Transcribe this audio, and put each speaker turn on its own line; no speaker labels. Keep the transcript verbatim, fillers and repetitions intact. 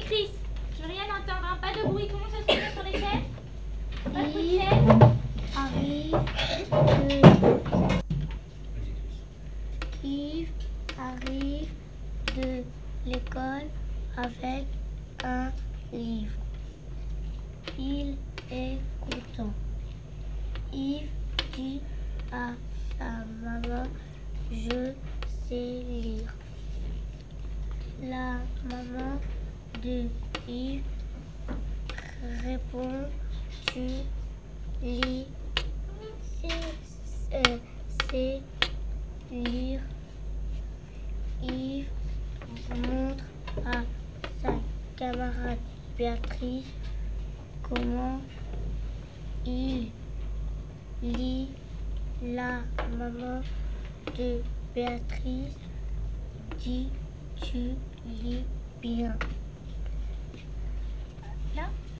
Chris. Je veux rien entendre, hein. Pas de bruit. Comment ça se fait sur les chaises? Pas de bruit de
Il
chaise.
arrive de... Yves arrive de l'école avec un livre. Il est content. Yves dit à sa maman, je sais lire. La maman de Yves répond, tu lis, c'est euh, c'est lire. Yves montre à sa camarade Béatrice comment il lit. La maman de Béatrice dit, tu lis bien.